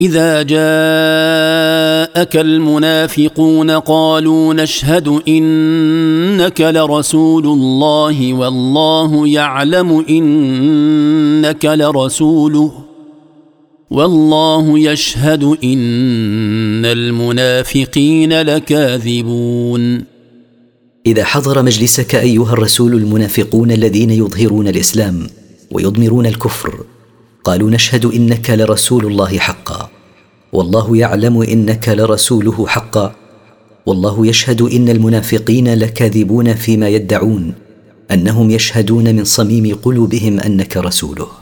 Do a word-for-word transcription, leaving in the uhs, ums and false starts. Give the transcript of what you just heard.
إذا جاءك المنافقون قالوا نشهد إنك لرسول الله والله يعلم إنك لرسوله والله يشهد إن المنافقين لكاذبون. إذا حضر مجلسك أيها الرسول المنافقون الذين يظهرون الإسلام ويضمرون الكفر قالوا نشهد إنك لرسول الله حقا والله يعلم إنك لرسوله حقا والله يشهد إن المنافقين لكاذبون فيما يدعون أنهم يشهدون من صميم قلوبهم أنك رسوله.